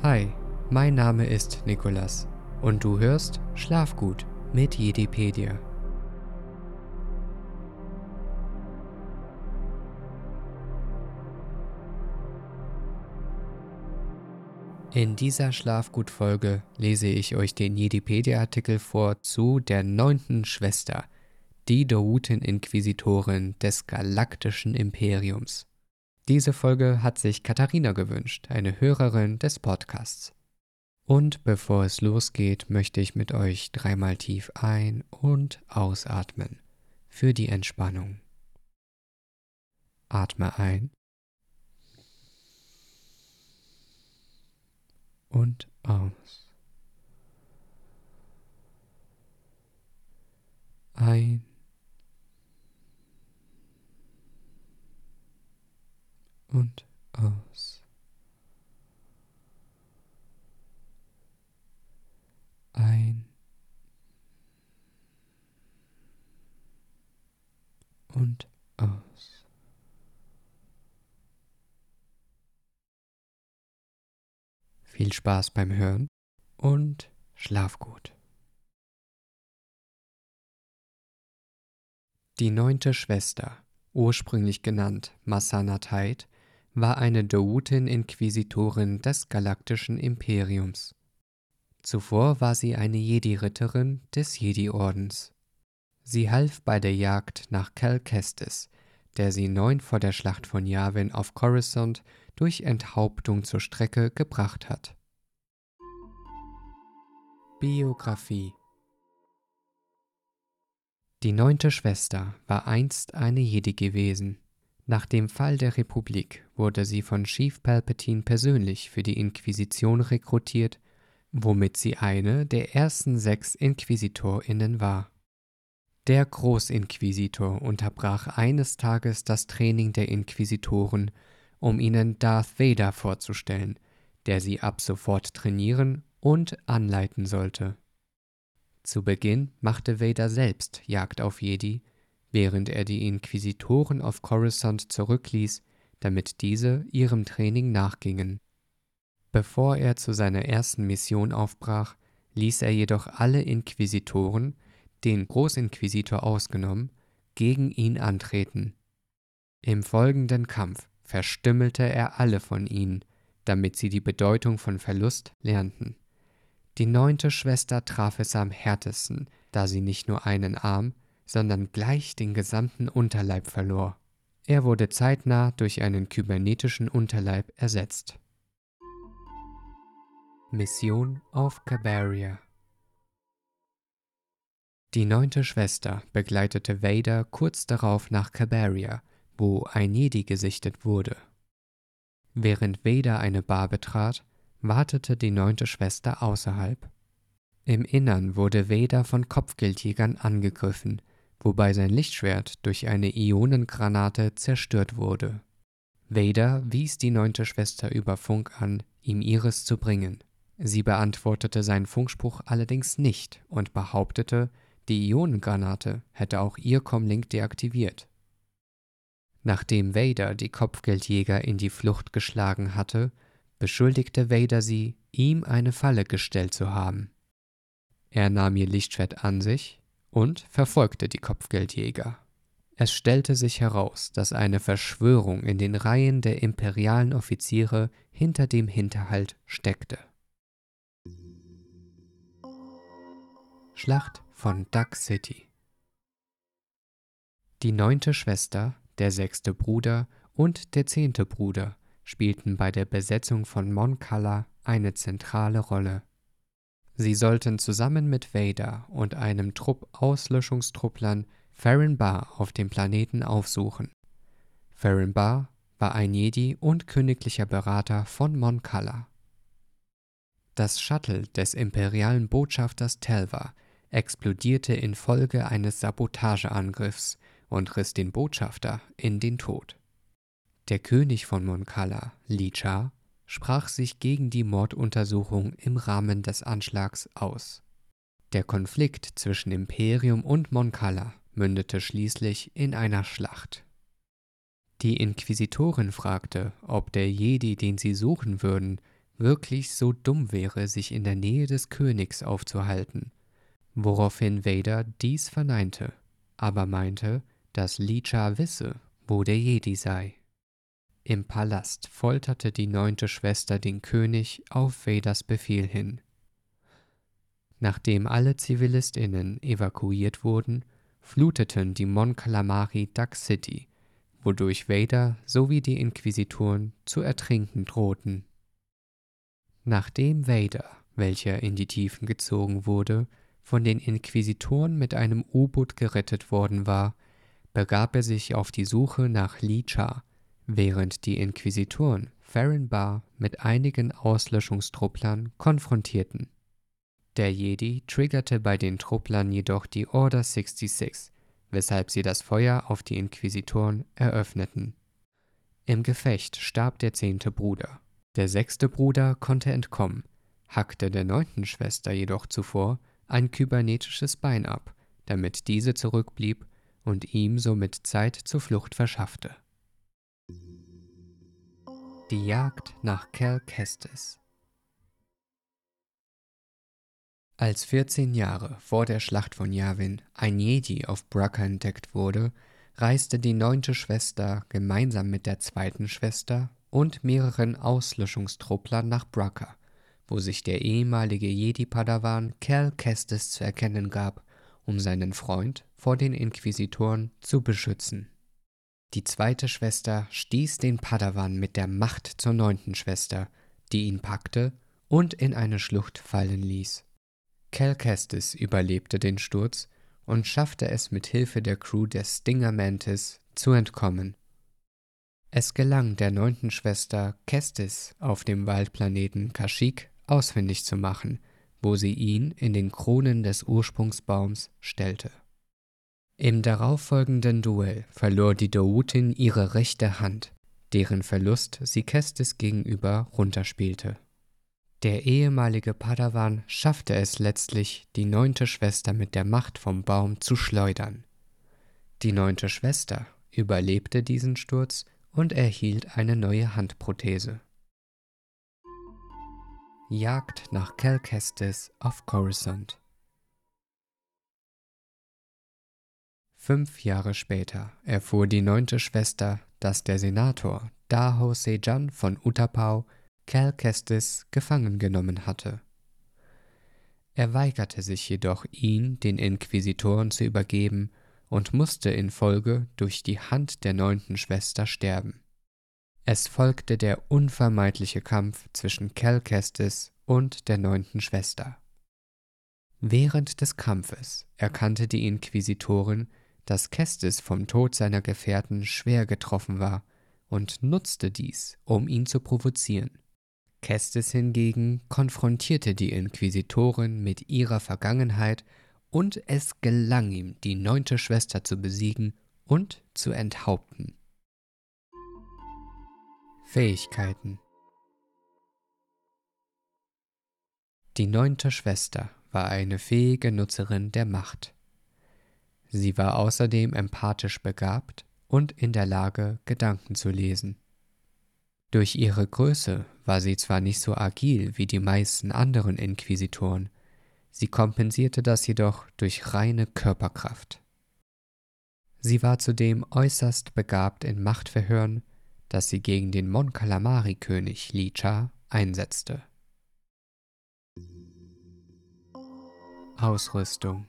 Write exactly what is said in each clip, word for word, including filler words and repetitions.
Hi, mein Name ist Nikolas und du hörst Schlafgut mit Jedipedia. In dieser Schlafgut-Folge lese ich euch den Jedipedia-Artikel vor zu der neunten Schwester, die Douten-Inquisitorin des Galaktischen Imperiums. Diese Folge hat sich Katharina gewünscht, eine Hörerin des Podcasts. Und bevor es losgeht, möchte ich mit euch dreimal tief ein- und ausatmen für die Entspannung. Atme ein und aus. Ein und aus. Ein und aus. Viel Spaß beim Hören und schlaf gut. Die neunte Schwester, ursprünglich genannt Masana Tide, war eine Douten-Inquisitorin des Galaktischen Imperiums. Zuvor war sie eine Jedi-Ritterin des Jedi-Ordens. Sie half bei der Jagd nach Cal Kestis, der sie neun vor der Schlacht von Yavin auf Coruscant durch Enthauptung zur Strecke gebracht hat. Biografie. Die neunte Schwester war einst eine Jedi gewesen. Nach dem Fall der Republik wurde sie von Chief Palpatine persönlich für die Inquisition rekrutiert, womit sie eine der ersten sechs InquisitorInnen war. Der Großinquisitor unterbrach eines Tages das Training der Inquisitoren, um ihnen Darth Vader vorzustellen, der sie ab sofort trainieren und anleiten sollte. Zu Beginn machte Vader selbst Jagd auf Jedi, während er die Inquisitoren auf Coruscant zurückließ, damit diese ihrem Training nachgingen. Bevor er zu seiner ersten Mission aufbrach, ließ er jedoch alle Inquisitoren, den Großinquisitor ausgenommen, gegen ihn antreten. Im folgenden Kampf verstümmelte er alle von ihnen, damit sie die Bedeutung von Verlust lernten. Die neunte Schwester traf es am härtesten, da sie nicht nur einen Arm, sondern gleich den gesamten Unterleib verlor. Er wurde zeitnah durch einen kybernetischen Unterleib ersetzt. Mission auf Cabaria. Die neunte Schwester begleitete Vader kurz darauf nach Cabaria, wo ein Jedi gesichtet wurde. Während Vader eine Bar betrat, wartete die neunte Schwester außerhalb. Im Innern wurde Vader von Kopfgeldjägern angegriffen, wobei sein Lichtschwert durch eine Ionengranate zerstört wurde. Vader wies die neunte Schwester über Funk an, ihm ihres zu bringen. Sie beantwortete seinen Funkspruch allerdings nicht und behauptete, die Ionengranate hätte auch ihr Comlink deaktiviert. Nachdem Vader die Kopfgeldjäger in die Flucht geschlagen hatte, beschuldigte Vader sie, ihm eine Falle gestellt zu haben. Er nahm ihr Lichtschwert an sich und verfolgte die Kopfgeldjäger. Es stellte sich heraus, dass eine Verschwörung in den Reihen der imperialen Offiziere hinter dem Hinterhalt steckte. Schlacht von Duck City. Die neunte Schwester, der sechste Bruder und der zehnte Bruder spielten bei der Besetzung von Mon Cala eine zentrale Rolle. Sie sollten zusammen mit Vader und einem Trupp Auslöschungstrupplern Ferren Barr auf dem Planeten aufsuchen. Ferren Barr war ein Jedi und königlicher Berater von Mon Cala. Das Shuttle des imperialen Botschafters Telva explodierte infolge eines Sabotageangriffs und riss den Botschafter in den Tod. Der König von Mon Cala, Licha, sprach sich gegen die Morduntersuchung im Rahmen des Anschlags aus. Der Konflikt zwischen Imperium und Mon Cala mündete schließlich in einer Schlacht. Die Inquisitorin fragte, ob der Jedi, den sie suchen würden, wirklich so dumm wäre, sich in der Nähe des Königs aufzuhalten, woraufhin Vader dies verneinte, aber meinte, dass Li-Cha wisse, wo der Jedi sei. Im Palast folterte die neunte Schwester den König auf Vaders Befehl hin. Nachdem alle ZivilistInnen evakuiert wurden, fluteten die Mon Calamari Duck City, wodurch Vader sowie die Inquisitoren zu ertrinken drohten. Nachdem Vader, welcher in die Tiefen gezogen wurde, von den Inquisitoren mit einem U-Boot gerettet worden war, begab er sich auf die Suche nach Li-Cha, während die Inquisitoren Ferren Barr mit einigen Auslöschungstrupplern konfrontierten. Der Jedi triggerte bei den Trupplern jedoch die Order sechsundsechzig, weshalb sie das Feuer auf die Inquisitoren eröffneten. Im Gefecht starb der zehnte Bruder. Der sechste Bruder konnte entkommen, hackte der neunten Schwester jedoch zuvor ein kybernetisches Bein ab, damit diese zurückblieb und ihm somit Zeit zur Flucht verschaffte. Die Jagd nach Cal Kestis. Als vierzehn Jahre vor der Schlacht von Yavin ein Jedi auf Bracca entdeckt wurde, reiste die neunte Schwester gemeinsam mit der zweiten Schwester und mehreren Auslöschungstrupplern nach Bracca, wo sich der ehemalige Jedi-Padawan Cal Kestis zu erkennen gab, um seinen Freund vor den Inquisitoren zu beschützen. Die zweite Schwester stieß den Padawan mit der Macht zur neunten Schwester, die ihn packte und in eine Schlucht fallen ließ. Cal Kestis überlebte den Sturz und schaffte es mit Hilfe der Crew der Stinger Mantis zu entkommen. Es gelang der neunten Schwester, Kestis auf dem Waldplaneten Kashyyyk ausfindig zu machen, wo sie ihn in den Kronen des Ursprungsbaums stellte. Im darauffolgenden Duell verlor die Do'Utin ihre rechte Hand, deren Verlust sie Kestis gegenüber runterspielte. Der ehemalige Padawan schaffte es letztlich, die neunte Schwester mit der Macht vom Baum zu schleudern. Die neunte Schwester überlebte diesen Sturz und erhielt eine neue Handprothese. Jagd nach Cal Kestis auf Coruscant. Fünf Jahre später erfuhr die neunte Schwester, dass der Senator Dahao Sejan von Utapau Cal Kestis gefangen genommen hatte. Er weigerte sich jedoch, ihn den Inquisitoren zu übergeben und musste in Folge durch die Hand der neunten Schwester sterben. Es folgte der unvermeidliche Kampf zwischen Cal Kestis und der neunten Schwester. Während des Kampfes erkannte die Inquisitorin, dass Kestis vom Tod seiner Gefährten schwer getroffen war und nutzte dies, um ihn zu provozieren. Kestis hingegen konfrontierte die Inquisitorin mit ihrer Vergangenheit und es gelang ihm, die neunte Schwester zu besiegen und zu enthaupten. Fähigkeiten. Die neunte Schwester war eine fähige Nutzerin der Macht. Sie war außerdem empathisch begabt und in der Lage, Gedanken zu lesen. Durch ihre Größe war sie zwar nicht so agil wie die meisten anderen Inquisitoren, sie kompensierte das jedoch durch reine Körperkraft. Sie war zudem äußerst begabt in Machtverhören, das sie gegen den Mon Calamari-König Li-Cha einsetzte. Ausrüstung.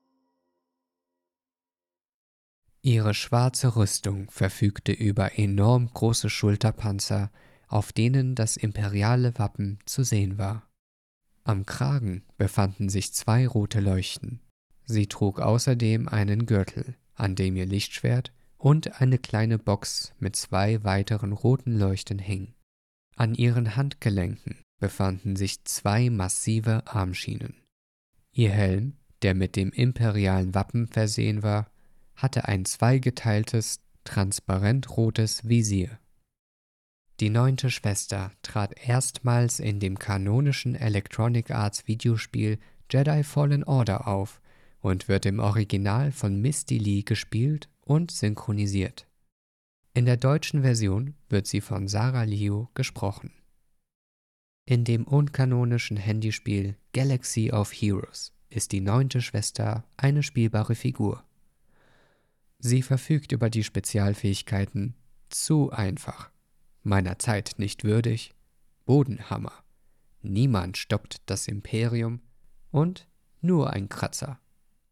Ihre schwarze Rüstung verfügte über enorm große Schulterpanzer, auf denen das imperiale Wappen zu sehen war. Am Kragen befanden sich zwei rote Leuchten. Sie trug außerdem einen Gürtel, an dem ihr Lichtschwert und eine kleine Box mit zwei weiteren roten Leuchten hing. An ihren Handgelenken befanden sich zwei massive Armschienen. Ihr Helm, der mit dem imperialen Wappen versehen war, hatte ein zweigeteiltes, transparent rotes Visier. Die neunte Schwester trat erstmals in dem kanonischen Electronic Arts Videospiel Jedi Fallen Order auf und wird im Original von Misty Lee gespielt und synchronisiert. In der deutschen Version wird sie von Sarah Liu gesprochen. In dem unkanonischen Handyspiel Galaxy of Heroes ist die neunte Schwester eine spielbare Figur. Sie verfügt über die Spezialfähigkeiten Zu einfach, Meiner Zeit nicht würdig, Bodenhammer, Niemand stoppt das Imperium und Nur ein Kratzer.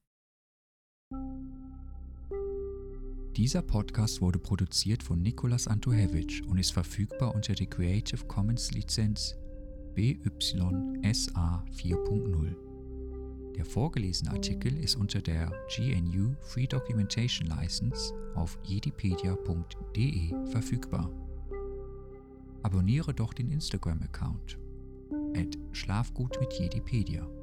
Dieser Podcast wurde produziert von Nicolas Antohevich und ist verfügbar unter der Creative Commons Lizenz B Y S A vier Punkt null. Der vorgelesene Artikel ist unter der G N U Free Documentation License auf jedipedia punkt de verfügbar. Abonniere doch den Instagram-Account at schlafgut mit Jedipedia.